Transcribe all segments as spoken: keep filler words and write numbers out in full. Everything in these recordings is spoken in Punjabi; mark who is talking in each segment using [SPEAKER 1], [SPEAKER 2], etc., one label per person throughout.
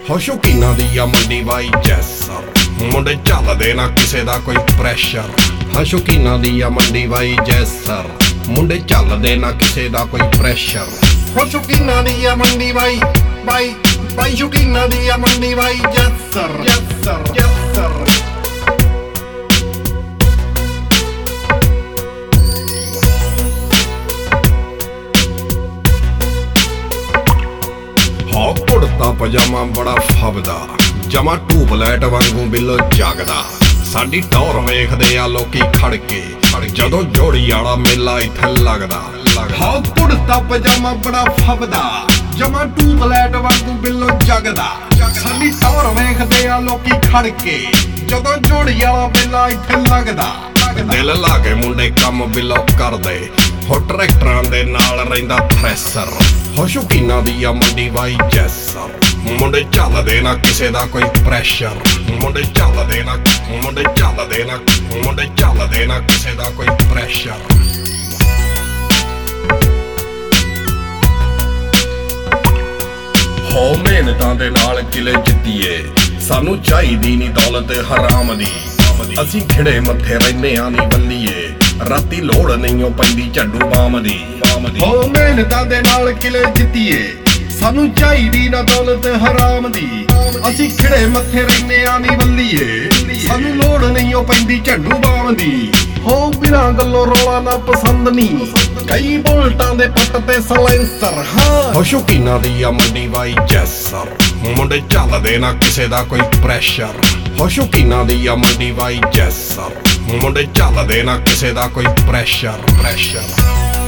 [SPEAKER 1] ਹੋ ਸ਼ੌਕੀਨਾਂ ਦੀ ਆ ਮੰਡੀ ਬਾਈ ਜੈਸਰ, ਮੁੰਡੇ ਚੱਲਦੇ ਨਾ ਕਿਸੇ ਦਾ ਕੋਈ ਪ੍ਰੈਸ਼ਰ। ਹਾਂ ਸ਼ੌਕੀਨਾਂ ਦੀ ਆ ਮੰਡੀ ਬਾਈ ਜੈਸਰ, ਮੁੰਡੇ ਚੱਲਦੇ ਨਾ ਕਿਸੇ ਦਾ ਕੋਈ ਪ੍ਰੈਸ਼ਰ। ਹੋ ਸ਼ੌਕੀਨਾਂ ਦੀ ਆ ਮੰਡੀ ਬਾਈ ਬਾਈ ਬਾਈ ਸ਼ੌਕੀਨਾਂ ਦੀ ਆ ਮੰਡੀ ਬਾਈ ਜੈਸਰ ਜੈਸਰ ਜੈਸਰ। ਹਾਂ ਕੁੜਤਾ ਪਜਾਮਾ ਬੜਾ ਫੱਬਦਾ, ਜਮਾ ਟੂਬਲੈਟ ਵਾਂਗੂ ਬਿੱਲੋ ਜਗਦਾ। ਸਾਡੀ ਟੌਰ ਵੇਖਦੇ ਆ ਲੋਕੀ ਖੜ ਕੇ, ਜਦੋਂ ਜੋੜੀ ਵਾਲਾ ਮੇਲਾ ਇੱਥੇ ਲੱਗਦਾ। ਹਾਂ ਕੁੜਤਾ ਪਜਾਮਾ ਬੜਾ ਫੱਬਦਾ, ਜਮਾ ਟੂਬਲੈਟ ਵਾਂਗੂ ਬਿੱਲੋ ਜਗਦਾ। ਸਾਡੀ ਟੌਰ ਵੇਖਦੇ ਆ ਲੋਕੀ ਖੜ ਕੇ, ਜਦੋਂ ਜੋੜੀ ਵਾਲਾ ਮੇਲਾ ਇੱਥੇ ਲੱਗਦਾ। ਦਿਲ ਲਾ ਕੇ ਮੁੰਡੇ ਕੰਮ ਬਿੱਲੋ ਕਰਦੇ, ਹੋ ਟਰੈਕਟਰਾਂ ਦੇ ਨਾਲ ਰਹਿੰਦਾ ਥ੍ਰੈਸ਼ਰ। ਹੋ ਸ਼ੌਕੀਨਾਂ ਦੀ ਆ ਮੰਡੀ ਬਾਈ ਜੈਸਰ, ਮੁੰਡੇ ਚੱਲਦੇ ਨਾ ਕਿਸੇ ਦਾ ਕੋਈ ਪ੍ਰੈਸ਼ਰ। ਮੁੰਡੇ ਚੱਲਦੇ ਨਾ ਮੁੰਡੇ ਚੱਲਦੇ ਨਾ ਮੁੰਡੇ ਚੱਲਦੇ ਨਾ ਕਿਸੇ ਦਾ ਕੋਈ ਪ੍ਰੈਸ਼ਰ। ਹੋ ਮਿਹਨਤਾਂ ਦੇ ਨਾਲ ਕਿਲੇ ਜਿੱਤੀਏ, ਸਾਨੂੰ ਚਾਹੀਦੀ ਨੀ ਦੌਲਤ ਹਰਾਮ ਦੀ। ਅਸੀਂ ਖਿੜੇ ਮੱਥੇ ਰਹਿੰਦੇ ਆ ਨੀ ਬੱਲੀਏ, ਰਾਤੀ ਲੋੜ ਨਹੀਂ ਓ ਪੈਂਦੀ ਝੱਡੂ ਬਾਮ ਦੀ। ਹੋ ਮਿਹਨਤਾਂ ਦੇ ਨਾਲ ਕਿਲੇ ਜਿੱਤੀਏ, ਸਾਨੂੰ ਚਾਹੀਦੀ ਨਾ ਦੌਲਤ ਹਰਾਮ ਦੀ। ਅਸੀਂ ਖਿੜੇ ਮੱਥੇ ਰਹਿੰਦੇ ਆ ਨੀ ਬੱਲੀਏ, ਸਾਨੂੰ ਲੋੜ ਨਹੀਂ ਓ ਪੈਂਦੀ ਝੱਡੂ ਬਾਮ ਦੀ। ਹੋ ਬਿਨਾਂ ਗੱਲੋਂ ਰੌਲਾ ਨਾ ਪਸੰਦ ਨੀ, ਕਈ ਬੁਲਟਾਂ ਦੇ ਪੱਟ ਤੇ ਸਲੈਂਸਰ। ਹਾਂ ਹੋ ਸ਼ੌਕੀਨਾਂ ਦੀ ਆ ਮੰਡੀ ਬਾਈ ਜੈਸਰ, ਮੁੰਡੇ ਚੱਲਦੇ ਨਾ ਕਿਸੇ ਦਾ ਕੋਈ ਪ੍ਰੈਸ਼ਰ। ਹੋ ਸ਼ੌਕੀਨਾਂ ਦੀ ਆ ਮੰਡੀ ਬਾਈ ਜੈਸਰ, ਮੁੰਡੇ ਚੱਲਦੇ ਨਾ ਕਿਸੇ ਦਾ ਕੋਈ ਪ੍ਰੈਸ਼ਰ ਪ੍ਰੈਸ਼ਰ।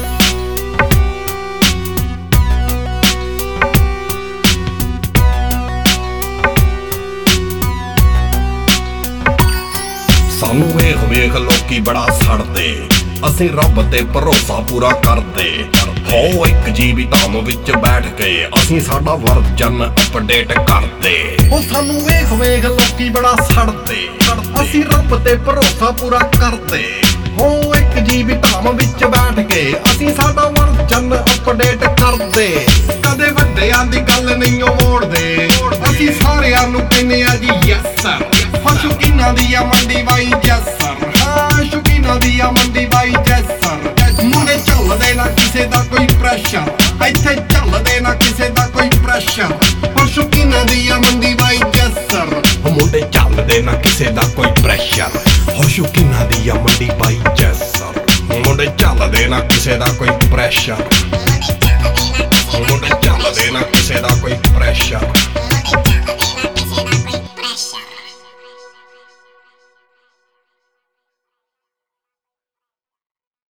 [SPEAKER 1] ਸਾਨੂੰ ਵੇਖ ਵੇਖ ਲੋਕੀ ਬੜਾ ਸੜਦੇ, ਅਸੀਂ ਰੱਬ ਤੇ ਭਰੋਸਾ ਪੂਰਾ ਕਰਦੇ। ਹੋ ਇੱਕ ਜੀਵੀ ਧਾਮ ਵਿੱਚ ਬੈਠ ਕੇ, ਅਸੀਂ ਸਾਡਾ ਵਰਜਨ ਅਪਡੇਟ ਕਰਦੇ। ਉਹ ਸਾਨੂੰ ਵੇਖ ਵੇਖ ਲੋਕੀ ਬੜਾ ਸੜਦੇ, ਅਸੀਂ ਰੱਬ ਤੇ ਭਰੋਸਾ ਪੂਰਾ ਕਰਦੇ। ਹੋ ਇੱਕ ਜੀਵੀ ਧਾਮ ਵਿੱਚ ਬੈਠ ਕੇ, ਅਸੀਂ ਸਾਡਾ ਵਰਜਨ ਅਪਡੇਟ ਕਰਦੇ। ਕਦੇ ਵੱਡਿਆਂ ਦੀ ਗੱਲ ਨਹੀਂ ਓ ਮੋੜਦੇ, ਅਸੀਂ ਸਾਰਿਆਂ ਨੂੰ ਕਹਿੰਦੇ ਆ ਜੀ ਯੈਸ ਸਰ। ਹੋ ਸ਼ੌਕੀਨਾਂ ਦੀ ਆ ਮੰਡੀ ਬਾਈ ਜੈਸਰ, ਹਾਂ ਸ਼ੌਕੀਨਾਂ ਦੀ ਆ ਮੰਡੀ ਬਾਈ ਜੈਸਰ। ਮੁੰਡੇ ਚੱਲਦੇ ਨਾ ਕਿਸੇ ਦਾ ਕੋਈ ਪ੍ਰੈਸ਼ਰ, ਇੱਥੇ ਚੱਲਦੇ ਨਾ ਕਿਸੇ ਦਾ ਕੋਈ ਪ੍ਰੈਸ਼ਰ। ਹੋ ਸ਼ੌਕੀਨਾਂ ਦੀ ਆ ਮੰਡੀ ਬਾਈ ਜੈਸਰ, ਮੁੰਡੇ ਚੱਲਦੇ ਨਾ ਕਿਸੇ ਦਾ ਕੋਈ ਪ੍ਰੈਸ਼ਰ। ਹੋ ਸ਼ੌਕੀਨਾਂ ਦੀ ਆ ਮੰਡੀ ਬਾਈ ਜੈਸਰ, ਮੁੰਡੇ ਚੱਲਦੇ ਨਾ ਕਿਸੇ ਦਾ ਕੋਈ ਪ੍ਰੈਸ਼ਰ। ਮੁੰਡੇ ਚੱਲਦੇ ਨਾ ਕਿਸੇ ਦਾ ਕੋਈ